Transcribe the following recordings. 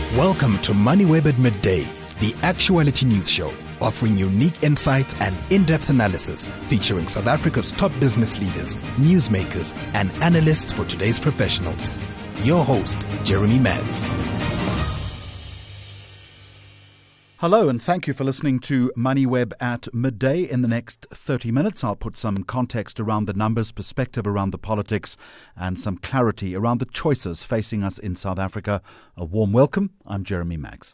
Welcome to MoneyWeb at Midday, the actuality news show, offering unique insights and in-depth analysis featuring South Africa's top business leaders, newsmakers, and analysts for today's professionals. Your host, Jeremy Maggs. Hello, and thank you for listening to MoneyWeb at Midday. In the next 30 minutes, I'll put some context around the numbers, perspective around the politics, and some clarity around the choices facing us in South Africa. A warm welcome. I'm Jeremy Maggs.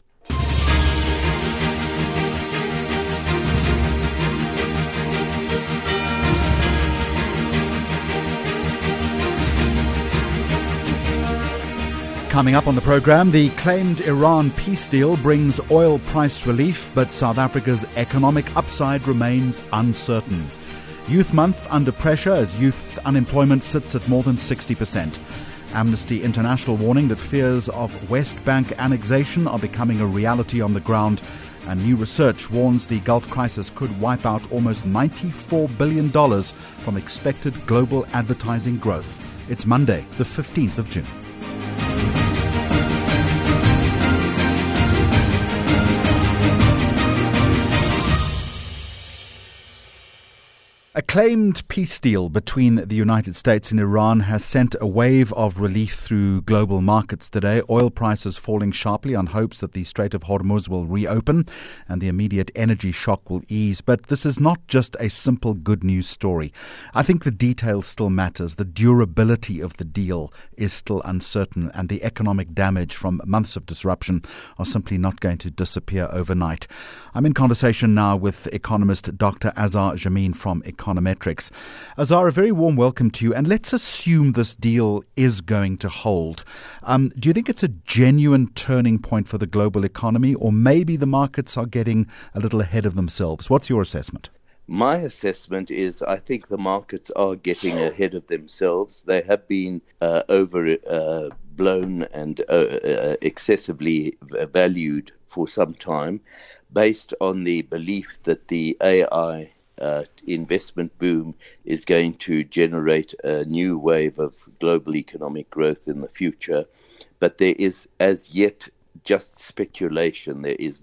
Coming up on the program, the claimed Iran peace deal brings oil price relief, but South Africa's economic upside remains uncertain. Youth Month under pressure as youth unemployment sits at more than 60%. Amnesty International warning that fears of West Bank annexation are becoming a reality on the ground. And new research warns the Gulf crisis could wipe out almost $94 billion from expected global advertising growth. It's Monday, the 15th of June. A claimed peace deal between the United States and Iran has sent a wave of relief through global markets today. Oil prices falling sharply on hopes that the Strait of Hormuz will reopen and the immediate energy shock will ease. But this is not just a simple good news story. I think the detail still matters. The durability of the deal is still uncertain, and the economic damage from months of disruption are simply not going to disappear overnight. I'm in conversation now with economist Dr. Azar Jammine from Econometrics. Azar, a very warm welcome to you, and let's assume this deal is going to hold. Do you think it's a genuine turning point for the global economy, or maybe the markets are getting a little ahead of themselves? What's your assessment? My assessment is I think the markets are getting ahead of themselves. They have been overblown and excessively valued for some time, based on the belief that the AI investment boom is going to generate a new wave of global economic growth in the future. But there is as yet just speculation. There is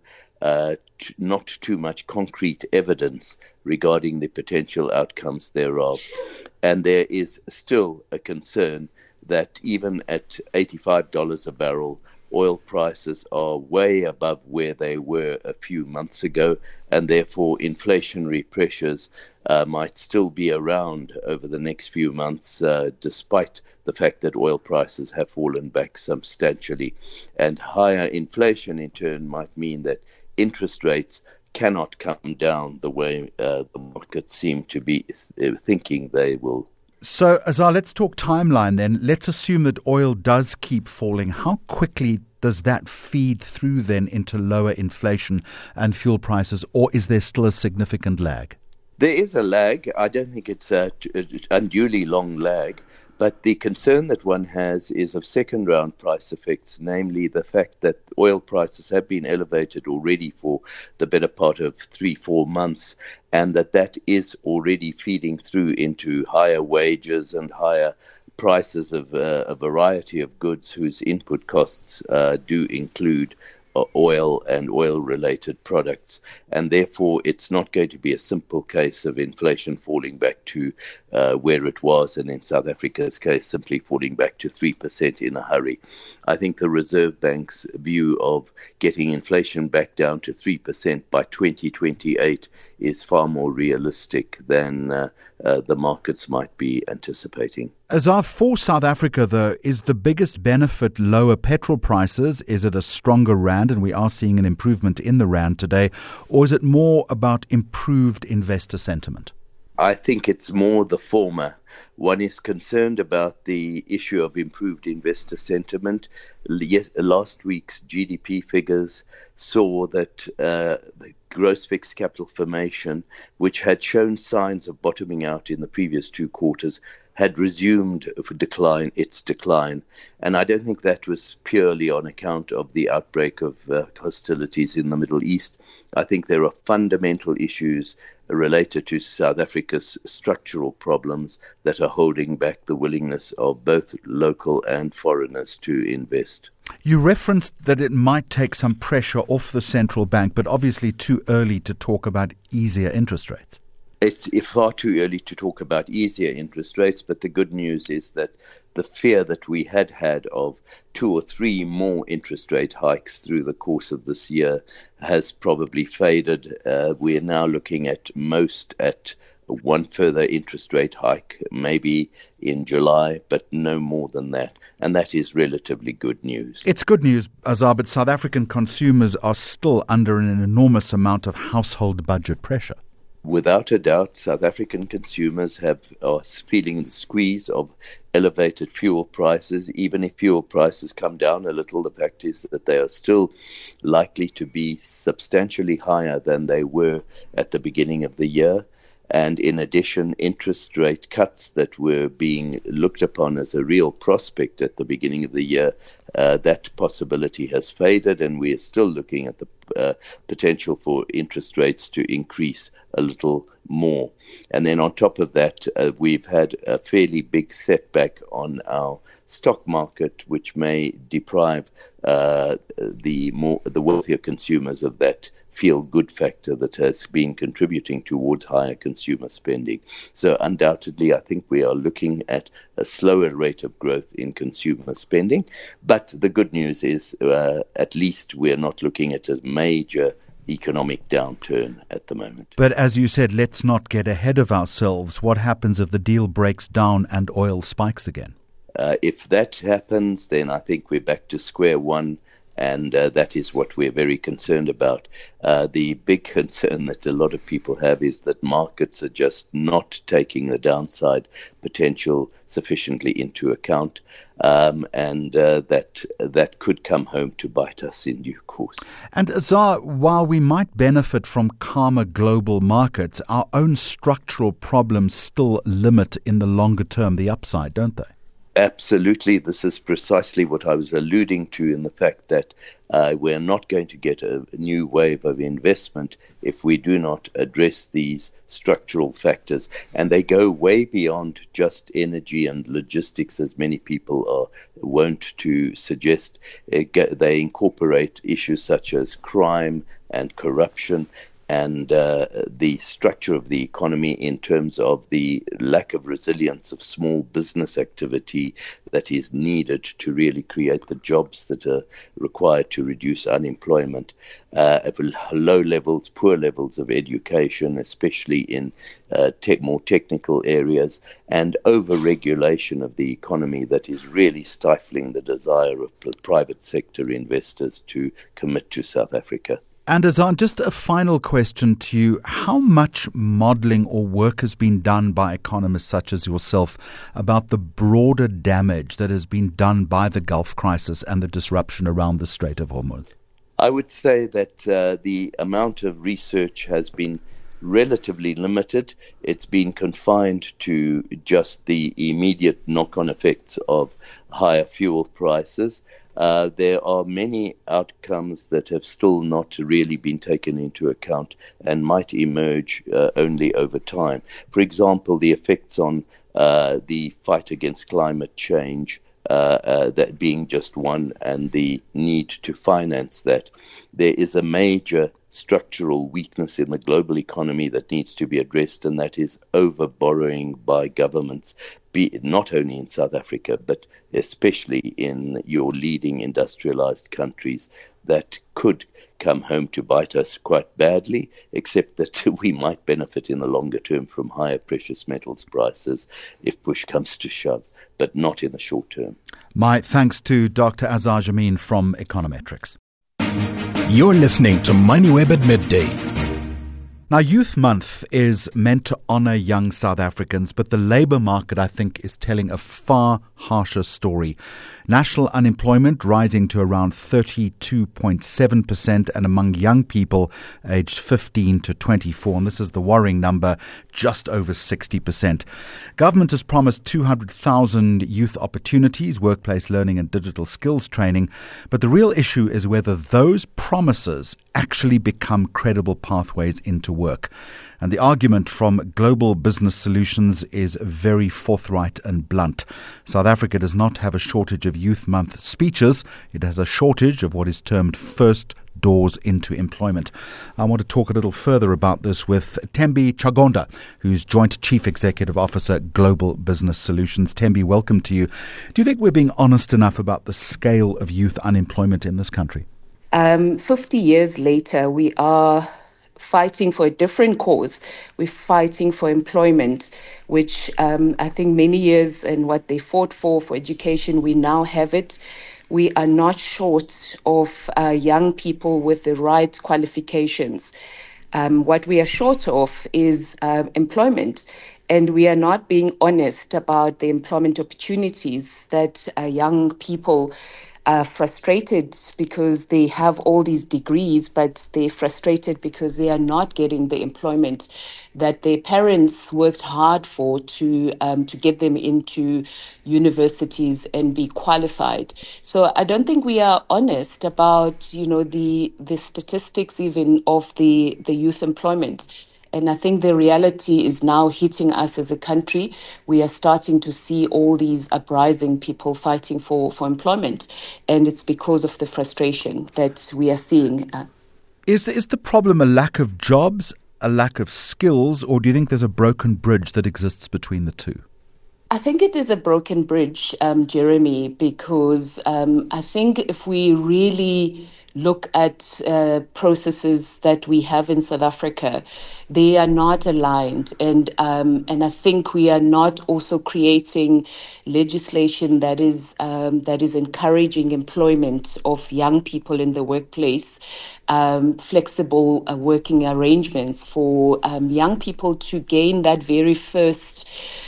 not too much concrete evidence regarding the potential outcomes thereof. And there is still a concern that even at $85 a barrel, oil prices are way above where they were a few months ago, and therefore inflationary pressures might still be around over the next few months, despite the fact that oil prices have fallen back substantially. And higher inflation in turn might mean that interest rates cannot come down the way the markets seem to be thinking they will. So, Azar, let's talk timeline then. Let's assume that oil does keep falling. How quickly does that feed through then into lower inflation and fuel prices, or is there still a significant lag? There is a lag. I don't think it's an unduly long lag. But the concern that one has is of second-round price effects, namely the fact that oil prices have been elevated already for the better part of 3-4 months, and that is already feeding through into higher wages and higher prices of a variety of goods whose input costs do include oil and oil-related products, and therefore it's not going to be a simple case of inflation falling back to where it was, and in South Africa's case, simply falling back to 3% in a hurry. I think the Reserve Bank's view of getting inflation back down to 3% by 2028 is far more realistic than the markets might be anticipating. Azar, for South Africa, though, is the biggest benefit lower petrol prices? Is it a stronger rand, and we are seeing an improvement in the rand today, or is it more about improved investor sentiment? I think it's more the former. One is concerned about the issue of improved investor sentiment. Last week's GDP figures saw that gross fixed capital formation, which had shown signs of bottoming out in the previous 2 quarters, had resumed its decline. And I don't think that was purely on account of the outbreak of hostilities in the Middle East. I think there are fundamental issues related to South Africa's structural problems that are holding back the willingness of both local and foreigners to invest. You referenced that it might take some pressure off the central bank, but obviously too early to talk about easier interest rates. It's far too early to talk about easier interest rates, but the good news is that the fear that we had of 2 or 3 more interest rate hikes through the course of this year has probably faded. We are now looking at one further interest rate hike, maybe in July, but no more than that. And that is relatively good news. It's good news, Azar, but South African consumers are still under an enormous amount of household budget pressure. Without a doubt, South African consumers are feeling the squeeze of elevated fuel prices. Even if fuel prices come down a little, the fact is that they are still likely to be substantially higher than they were at the beginning of the year. And in addition, interest rate cuts that were being looked upon as a real prospect at the beginning of the year, that possibility has faded, and we are still looking at the potential for interest rates to increase a little more. And then on top of that, we've had a fairly big setback on our stock market, which may deprive the wealthier consumers of that feel-good factor that has been contributing towards higher consumer spending. So undoubtedly, I think we are looking at a slower rate of growth in consumer spending. But the good news is at least we're not looking at a major economic downturn at the moment. But as you said, let's not get ahead of ourselves. What happens if the deal breaks down and oil spikes again? If that happens, then I think we're back to square one. And that is what we're very concerned about. The big concern that a lot of people have is that markets are just not taking the downside potential sufficiently into account, and that could come home to bite us in due course. And Azar, while we might benefit from calmer global markets, our own structural problems still limit in the longer term the upside, don't they? Absolutely. This is precisely what I was alluding to in the fact that we're not going to get a new wave of investment if we do not address these structural factors. And they go way beyond just energy and logistics, as many people are wont to suggest. They incorporate issues such as crime and corruption, and the structure of the economy in terms of the lack of resilience of small business activity that is needed to really create the jobs that are required to reduce unemployment, low levels, poor levels of education, especially in more technical areas, and over-regulation of the economy that is really stifling the desire of private sector investors to commit to South Africa. And Azar, just a final question to you. How much modelling or work has been done by economists such as yourself about the broader damage that has been done by the Gulf crisis and the disruption around the Strait of Hormuz? I would say that the amount of research has been relatively limited. It's been confined to just the immediate knock-on effects of higher fuel prices. There are many outcomes that have still not really been taken into account and might emerge only over time. For example, the effects on the fight against climate change, that being just one, and the need to finance that. There is a major structural weakness in the global economy that needs to be addressed, and that is over-borrowing by governments, be it not only in South Africa, but especially in your leading industrialized countries, that could come home to bite us quite badly, except that we might benefit in the longer term from higher precious metals prices if push comes to shove, but not in the short term. My thanks to Dr. Azar Jammine from Econometrics. You're listening to MoneyWeb at Midday. Now, Youth Month is meant to honour young South Africans, but the labour market, I think, is telling a far harsher story. National unemployment rising to around 32.7%, and among young people aged 15 to 24. And this is the worrying number, just over 60%. Government has promised 200,000 youth opportunities, workplace learning and digital skills training. But the real issue is whether those promises actually become credible pathways into work. And the argument from Global Business Solutions is very forthright and blunt. South Africa does not have a shortage of Youth Month speeches. It has a shortage of what is termed first doors into employment. I want to talk a little further about this with Thembi Chagonda, who's Joint Chief Executive Officer, Global Business Solutions. Thembi, welcome to you. Do you think we're being honest enough about the scale of youth unemployment in this country? 50 years later, we are fighting for a different cause. We're fighting for employment, which I think many years and what they fought for education, we now have it. We are not short of young people with the right qualifications. What we are short of is employment. And we are not being honest about the employment opportunities that young people are frustrated because they have all these degrees, but they're frustrated because they are not getting the employment that their parents worked hard for to get them into universities and be qualified. So I don't think we are honest about, the statistics even of the youth employment. And I think the reality is now hitting us as a country. We are starting to see all these uprising people fighting for employment. And it's because of the frustration that we are seeing. Is the problem a lack of jobs, a lack of skills, or do you think there's a broken bridge that exists between the two? I think it is a broken bridge, Jeremy, because I think if we really look at processes that we have in South Africa, they are not aligned, and I think we are not also creating legislation that is encouraging employment of young people in the workplace, flexible working arrangements for young people to gain that very first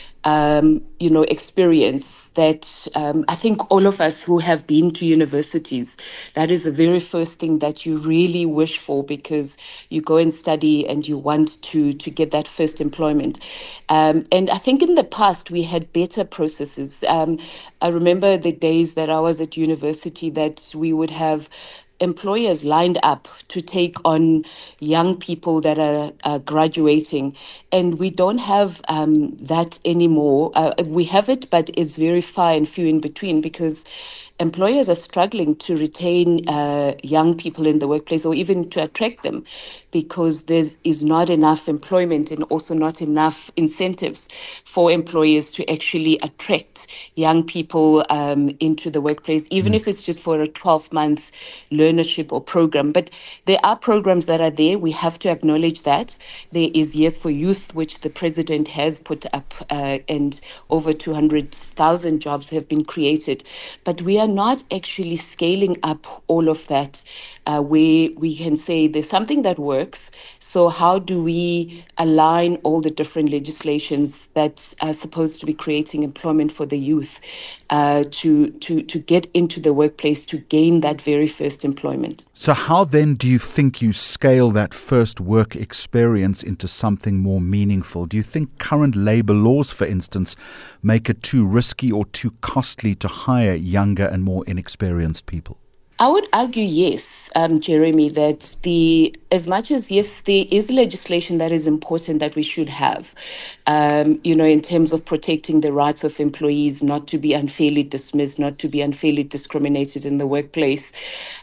experience that I think all of us who have been to universities, that is the very first thing that you really wish for, because you go and study and you want to get that first employment. And I think in the past we had better processes. I remember the days that I was at university that we would have employers lined up to take on young people that are graduating. And we don't have that anymore. We have it, but it's very far and few in between, because employers are struggling to retain young people in the workplace, or even to attract them, because there is not enough employment and also not enough incentives for employers to actually attract young people into the workplace, even if it's just for a 12-month learnership or program. But there are programs that are there. We have to acknowledge that. There is Yes for Youth, which the president has put up, and over 200,000 jobs have been created. But we are not actually scaling up all of that, where we can say there's something that works. So how do we align all the different legislations that are supposed to be creating employment for the youth to get into the workplace to gain that very first employment? So how then do you think you scale that first work experience into something more meaningful? Do you think current labour laws, for instance, make it too risky or too costly to hire younger and more inexperienced people? I would argue yes, Jeremy, that as much as yes, there is legislation that is important that we should have, in terms of protecting the rights of employees, not to be unfairly dismissed, not to be unfairly discriminated in the workplace.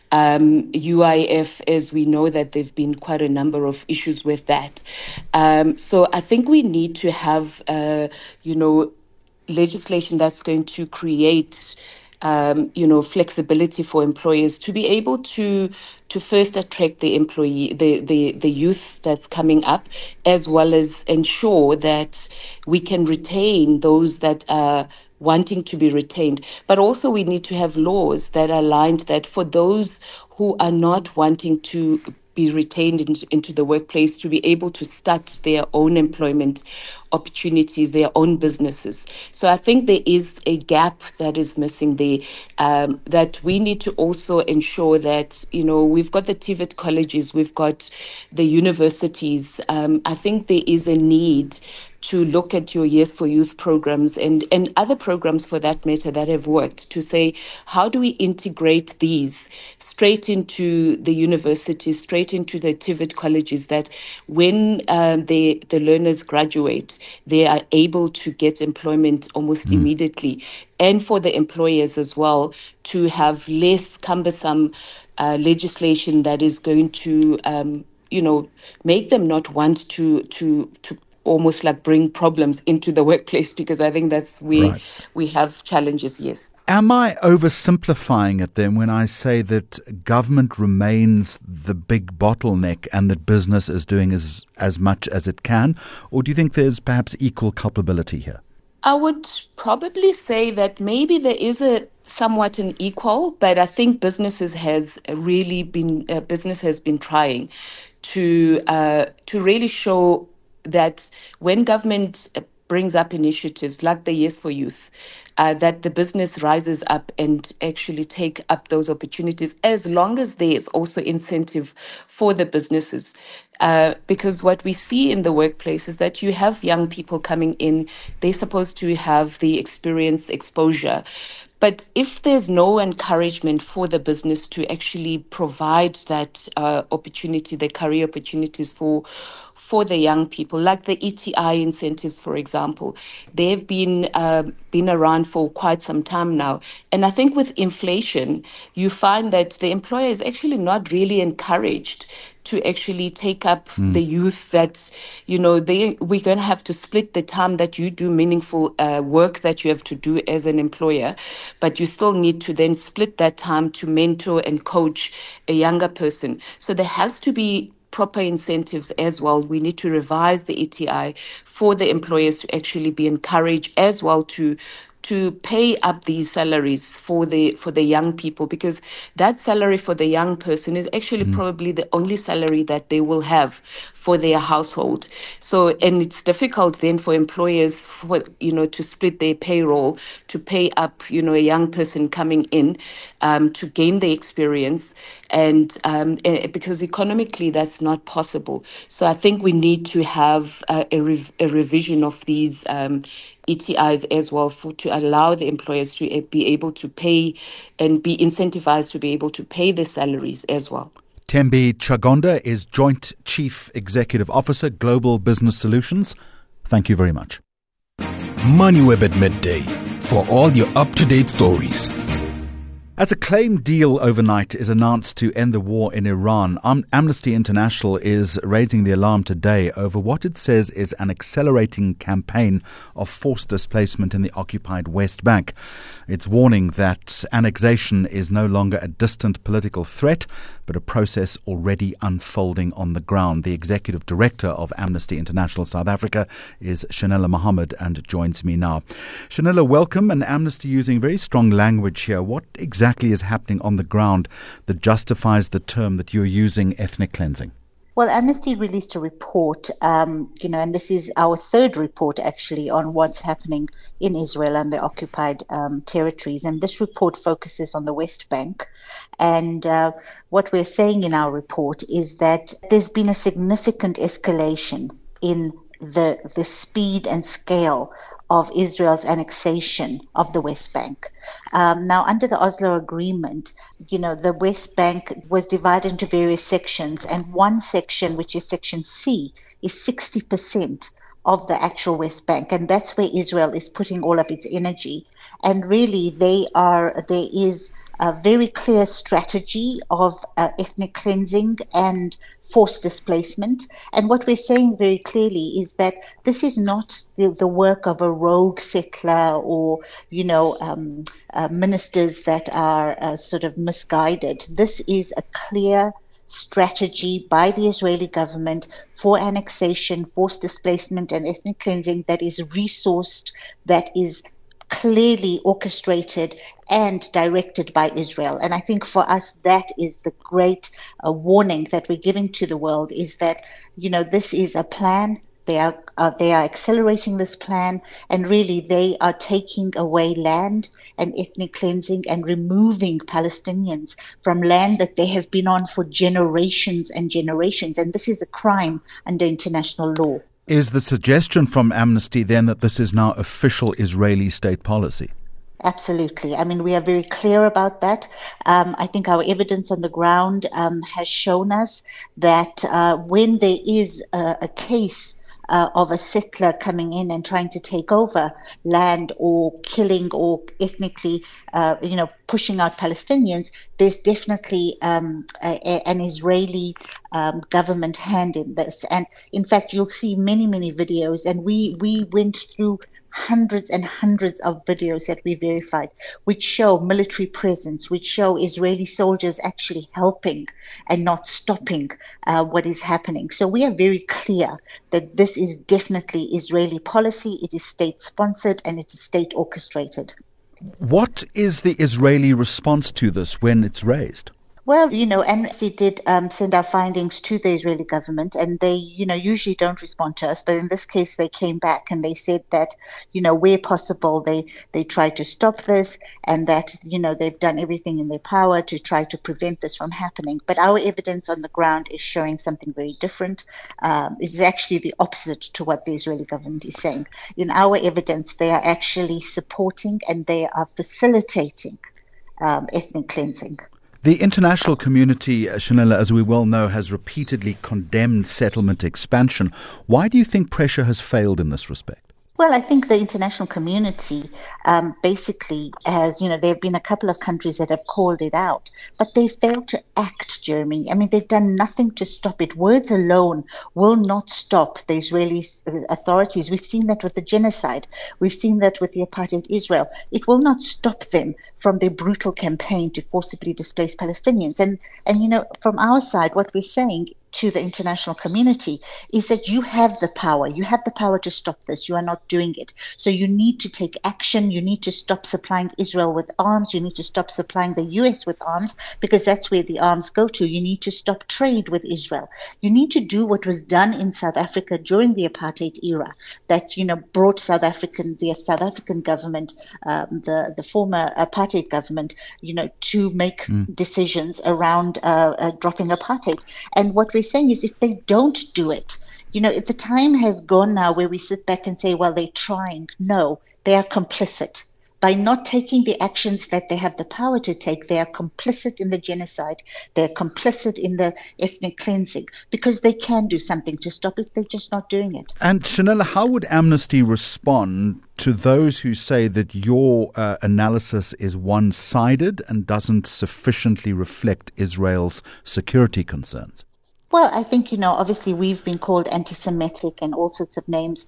UIF, as we know that there've been quite a number of issues with that. So I think we need to have, legislation that's going to create flexibility for employers to be able to first attract the employee, the youth that's coming up, as well as ensure that we can retain those that are wanting to be retained. But also we need to have laws that are aligned that for those who are not wanting to be retained into the workplace, to be able to start their own employment opportunities, their own businesses. So I think there is a gap that is missing there, that we need to also ensure that, we've got the TVET colleges, we've got the universities. I think there is a need to look at your Yes for Youth programs and other programs for that matter that have worked, to say, how do we integrate these straight into the universities, straight into the TVET colleges, that when the learners graduate, they are able to get employment almost immediately. And for the employers as well, to have less cumbersome legislation that is going to, make them not want to almost like bring problems into the workplace, because I think that's where we have challenges, yes. Am I oversimplifying it then when I say that government remains the big bottleneck and that business is doing as much as it can? Or do you think there's perhaps equal culpability here? I would probably say that maybe there is somewhat an equal, but I think business has been trying to really show that when government brings up initiatives like the Yes for Youth, that the business rises up and actually take up those opportunities, as long as there is also incentive for the businesses. Because what we see in the workplace is that you have young people coming in, they're supposed to have the experience, exposure. But if there's no encouragement for the business to actually provide that opportunity, the career opportunities for the young people, like the ETI incentives, for example, they've been around for quite some time now. And I think with inflation, you find that the employer is actually not really encouraged to actually take up the youth that, we're going to have to split the time that you do meaningful work that you have to do as an employer, but you still need to then split that time to mentor and coach a younger person. So there has to be proper incentives as well. We need to revise the ETI for the employers to actually be encouraged as well to pay up these salaries for the young people, because that salary for the young person is actually probably the only salary that they will have for their household. So, and it's difficult then for employers to split their payroll to pay up, a young person coming in to gain the experience, and because economically that's not possible. So I think we need to have a revision of these ETIs as well, to allow the employers to be able to pay and be incentivized to be able to pay the salaries as well. Thembi Chagonda is Joint Chief Executive Officer, Global Business Solutions. Thank you very much. MoneyWeb at midday, for all your up-to-date stories. As a claim deal overnight is announced to end the war in Iran, Amnesty International is raising the alarm today over what it says is an accelerating campaign of forced displacement in the occupied West Bank. It's warning that annexation is no longer a distant political threat, but a process already unfolding on the ground. The Executive Director of Amnesty International South Africa is Shanella Mohammed and joins me now. Shanella, welcome. And Amnesty using very strong language here. What exactly is happening on the ground that justifies the term that you're using, ethnic cleansing? Well, Amnesty released a report, and this is our third report actually on what's happening in Israel and the occupied territories. And this report focuses on the West Bank. And what we're saying in our report is that there's been a significant escalation in the speed and scale of Israel's annexation of the West Bank. Now, under the Oslo Agreement, the West Bank was divided into various sections, and one section, which is Section C, is 60% of the actual West Bank, and that's where Israel is putting all of its energy. And really, there is a very clear strategy of ethnic cleansing and forced displacement. And what we're saying very clearly is that this is not the work of a rogue settler or, ministers that are sort of misguided. This is a clear strategy by the Israeli government for annexation, forced displacement, and ethnic cleansing that is resourced, that is clearly orchestrated and directed by Israel. And I think for us, that is the great warning that we're giving to the world, is that, this is a plan They are accelerating this plan, and really they are taking away land and ethnic cleansing and removing Palestinians from land that they have been on for generations and generations. And this is a crime under international law. Is the suggestion from Amnesty then that this is now official Israeli state policy? Absolutely. I mean, we are very clear about that. I think our evidence on the ground has shown us that when there is a case of a settler coming in and trying to take over land or killing or ethnically, pushing out Palestinians, there's definitely an Israeli government hand in this. And in fact, you'll see many, many videos, and we went through hundreds and hundreds of videos that we verified, which show military presence, which show Israeli soldiers actually helping and not stopping what is happening. So we are very clear that this is definitely Israeli policy. It is state-sponsored and it is state-orchestrated. What is the Israeli response to this when it's raised? Well, Amnesty did send our findings to the Israeli government, and they, usually don't respond to us. But in this case, they came back and they said that, where possible, they tried to stop this, and that, they've done everything in their power to try to prevent this from happening. But our evidence on the ground is showing something very different. It's actually the opposite to what the Israeli government is saying. In our evidence, they are actually supporting and they are facilitating ethnic cleansing. The international community, Shanela, as we well know, has repeatedly condemned settlement expansion. Why do you think pressure has failed in this respect? Well, I think the international community basically has, there have been a couple of countries that have called it out, but they failed to act, Jeremy. I mean, they've done nothing to stop it. Words alone will not stop the Israeli authorities. We've seen that with the genocide. We've seen that with the apartheid Israel. It will not stop them from their brutal campaign to forcibly displace Palestinians. And from our side, what we're saying to the international community is that you have the power. You have the power to stop this. You are not doing it. So you need to take action. You need to stop supplying Israel with arms. You need to stop supplying the U.S. with arms, because that's where the arms go to. You need to stop trade with Israel. You need to do what was done in South Africa during the apartheid era that, brought the South African government, the former apartheid government, to make decisions around dropping apartheid. And what we're saying is, if they don't do it, if the time has gone now where we sit back and say, well, they're trying. No, they are complicit. By not taking the actions that they have the power to take, they are complicit in the genocide. They're complicit in the ethnic cleansing, because they can do something to stop it. They're just not doing it. And Shanela, how would Amnesty respond to those who say that your analysis is one-sided and doesn't sufficiently reflect Israel's security concerns? Well, I think, obviously we've been called anti-Semitic and all sorts of names,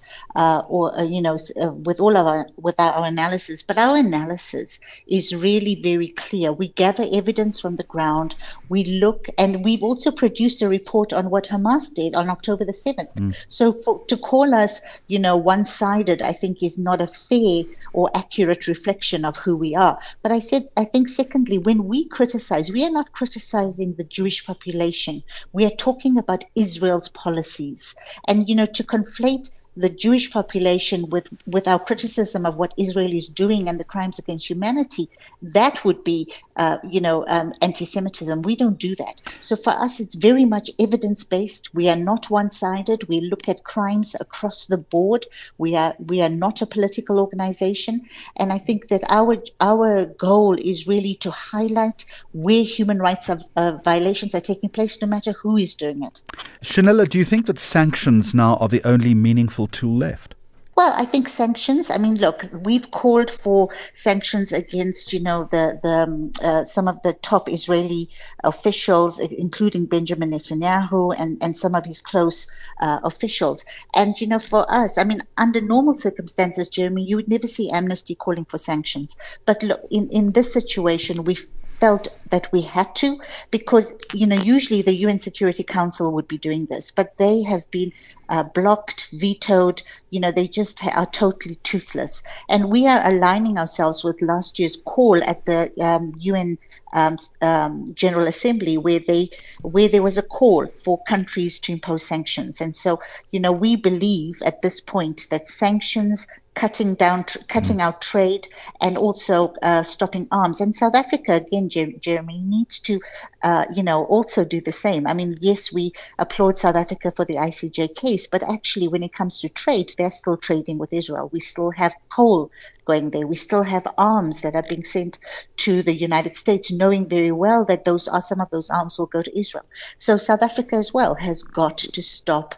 with our analysis. But our analysis is really very clear. We gather evidence from the ground. We look, and we've also produced a report on what Hamas did on October the 7th. So to call us, one-sided, I think is not a fair or accurate reflection of who we are. But I think secondly, when we criticize, we are not criticizing the Jewish population. We are talking about Israel's policies. And, to conflate the Jewish population with our criticism of what Israel is doing and the crimes against humanity, that would be, anti-Semitism. We don't do that. So for us, it's very much evidence-based. We are not one-sided. We look at crimes across the board. We are not a political organization. And I think that our goal is really to highlight where human rights violations are taking place, no matter who is doing it. Shanela, do you think that sanctions now are the only meaningful tool left? Well, I think sanctions. I mean, look, we've called for sanctions against, some of the top Israeli officials, including Benjamin Netanyahu and some of his close officials. And, for us, I mean, under normal circumstances, Jeremy, you would never see Amnesty calling for sanctions. But look, in this situation, felt that we had to, because, usually the UN Security Council would be doing this, but they have been blocked, vetoed. They just are totally toothless. And we are aligning ourselves with last year's call at the UN General Assembly, where there was a call for countries to impose sanctions. And so, we believe at this point that sanctions, cutting out trade, and also stopping arms. And South Africa, again, Jeremy, needs to, also do the same. I mean, yes, we applaud South Africa for the ICJ case, but actually when it comes to trade, they're still trading with Israel. We still have coal going there. We still have arms that are being sent to the United States, knowing very well that some of those arms will go to Israel. So South Africa as well has got to stop,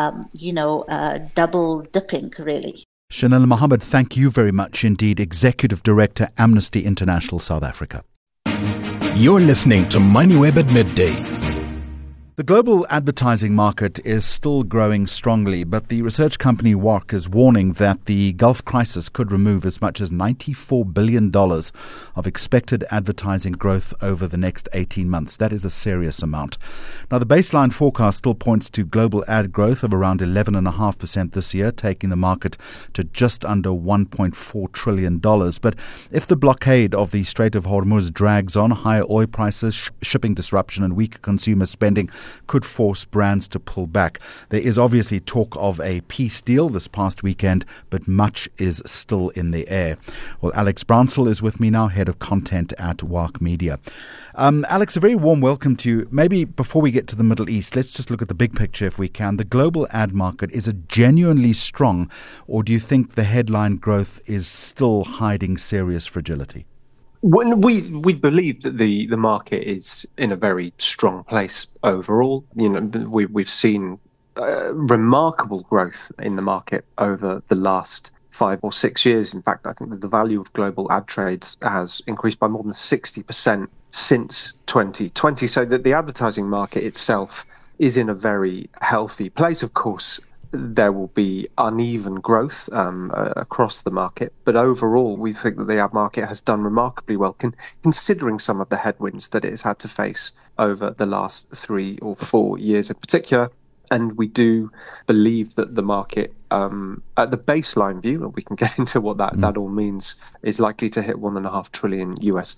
double dipping, really. Shanelle Mohammed, thank you very much indeed, Executive Director, Amnesty International South Africa. You're listening to MoneyWeb at midday. The global advertising market is still growing strongly, but the research company WARC is warning that the Gulf crisis could remove as much as $94 billion of expected advertising growth over the next 18 months. That is a serious amount. Now, the baseline forecast still points to global ad growth of around 11.5% this year, taking the market to just under $1.4 trillion. But if the blockade of the Strait of Hormuz drags on, higher oil prices, shipping disruption and weaker consumer spending could force brands to pull back. There is obviously talk of a peace deal this past weekend, but much is still in the air. Well, Alex Brownsell is with me now, Head of Content at WARC Media. Alex, a very warm welcome to you. Maybe before we get to the Middle East, let's just look at the big picture if we can. The global ad market, is it genuinely strong, or do you think the headline growth is still hiding serious fragility? When we believe that the market is in a very strong place overall. We've seen remarkable growth in the market over the last 5 or 6 years. In fact, I think that the value of global ad trades has increased by more than 60% since 2020. So that the advertising market itself is in a very healthy place. Of course, there will be uneven growth across the market, but overall we think that the ad market has done remarkably well considering some of the headwinds that it has had to face over the last 3 or 4 years in particular. And we do believe that the market, at the baseline view, and we can get into what that all means, is likely to hit $1.5 trillion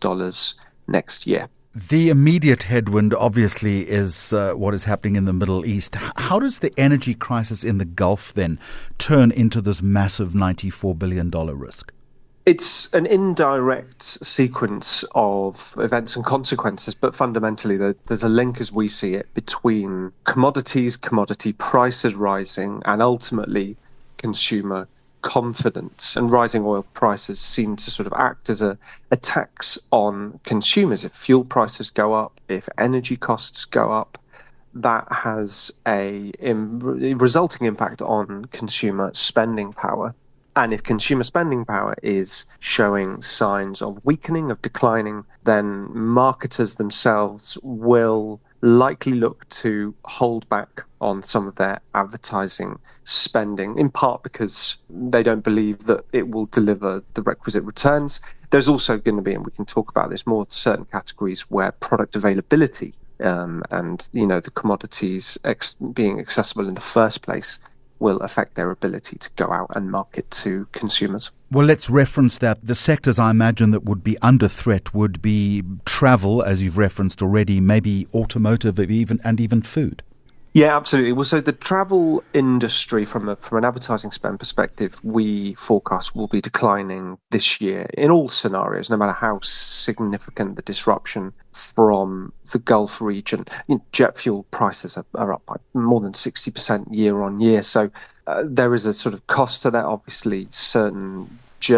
next year. The immediate headwind, obviously, is what is happening in the Middle East. How does the energy crisis in the Gulf then turn into this massive $94 billion risk? It's an indirect sequence of events and consequences, but fundamentally there's a link, as we see it, between commodities, commodity prices rising, and ultimately consumer confidence. And rising oil prices seem to sort of act as a tax on consumers. If fuel prices go up, if energy costs go up, that has a resulting impact on consumer spending power. And if consumer spending power is showing signs of weakening, of declining, then marketers themselves will likely look to hold back on some of their advertising spending, in part because they don't believe that it will deliver the requisite returns. There's also going to be, and we can talk about this more, certain categories where product availability and the commodities being accessible in the first place will affect their ability to go out and market to consumers. Well, let's reference that. The sectors I imagine that would be under threat would be travel, as you've referenced already, maybe automotive, and even food. Yeah, absolutely. Well, so the travel industry, from an advertising spend perspective, we forecast will be declining this year in all scenarios, no matter how significant the disruption from the Gulf region. Jet fuel prices are up by more than 60% year on year. So there is a sort of cost to that. Obviously, certain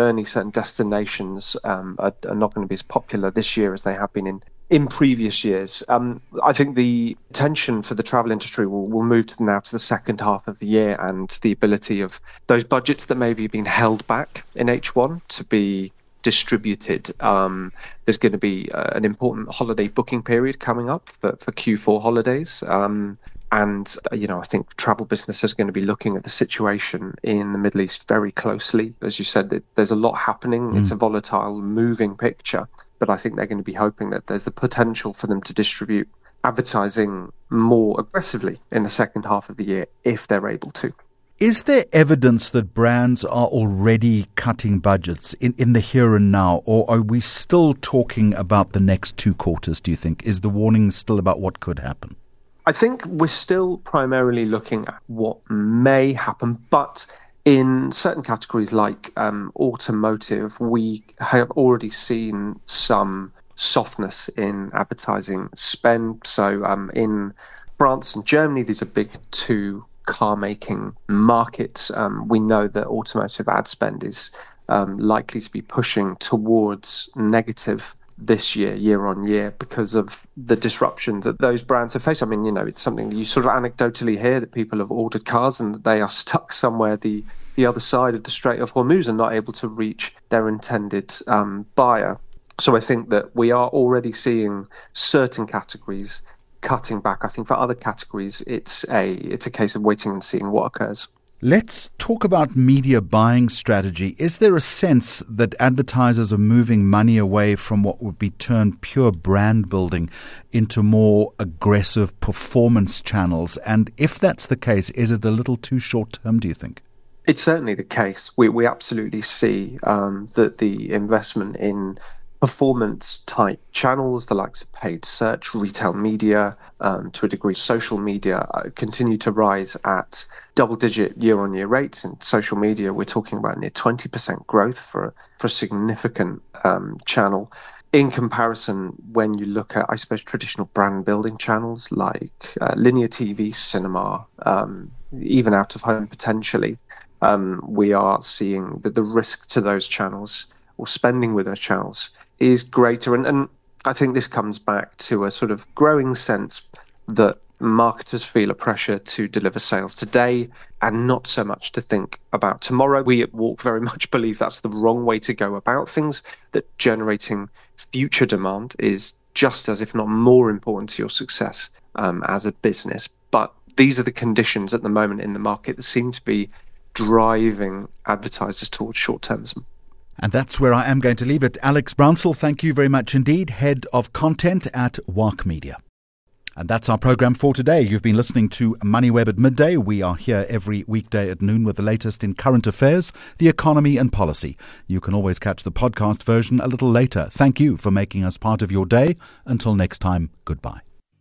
destinations are not going to be as popular this year as they have been in previous years. I think the attention for the travel industry will move to the second half of the year, and the ability of those budgets that maybe have been held back in H1 to be distributed. There's going to be an important holiday booking period coming up for Q4 holidays. And I think travel business is going to be looking at the situation in the Middle East very closely. As you said, there's a lot happening. It's a volatile, moving picture. but I think they're going to be hoping that there's the potential for them to distribute advertising more aggressively in the second half of the year if they're able to. Is there evidence that brands are already cutting budgets in the here and now, or are we still talking about the next 2 quarters, do you think? Is the warning still about what could happen? I think we're still primarily looking at what may happen, but in certain categories like automotive, we have already seen some softness in advertising spend. So in France and Germany, these are big 2 car-making markets. We know that automotive ad spend is likely to be pushing towards negative this year on year, because of the disruption that those brands have faced. I mean, it's something that you sort of anecdotally hear, that people have ordered cars and that they are stuck somewhere the other side of the Strait of Hormuz and not able to reach their intended buyer. So I think that we are already seeing certain categories cutting back. I think for other categories, it's a case of waiting and seeing what occurs. Let's talk about media buying strategy. Is there a sense that advertisers are moving money away from what would be termed pure brand building into more aggressive performance channels? And if that's the case, is it a little too short term, do you think? It's certainly the case. We absolutely see that the investment in performance-type channels, the likes of paid search, retail media, to a degree social media, continue to rise at double-digit year-on-year rates. In social media, we're talking about near 20% growth for a significant channel. In comparison, when you look at, I suppose, traditional brand-building channels like linear TV, cinema, even out-of-home potentially, we are seeing that the risk to those channels or spending with those channels is greater. And I think this comes back to a sort of growing sense that marketers feel a pressure to deliver sales today and not so much to think about tomorrow. We at WARC very much believe that's the wrong way to go about things, that generating future demand is just as, if not more important to your success as a business. But these are the conditions at the moment in the market that seem to be driving advertisers towards short-termism. And that's where I am going to leave it. Alex Brownsell, thank you very much indeed, Head of Content at WARC Media. And that's our programme for today. You've been listening to MoneyWeb at midday. We are here every weekday at noon with the latest in current affairs, the economy and policy. You can always catch the podcast version a little later. Thank you for making us part of your day. Until next time, goodbye.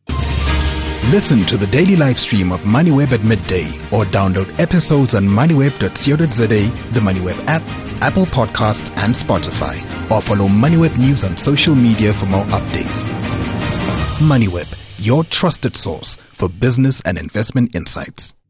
Listen to the daily live stream of MoneyWeb at midday or download episodes on moneyweb.co.za, the MoneyWeb app, Apple Podcasts and Spotify, or follow MoneyWeb News on social media for more updates. MoneyWeb, your trusted source for business and investment insights.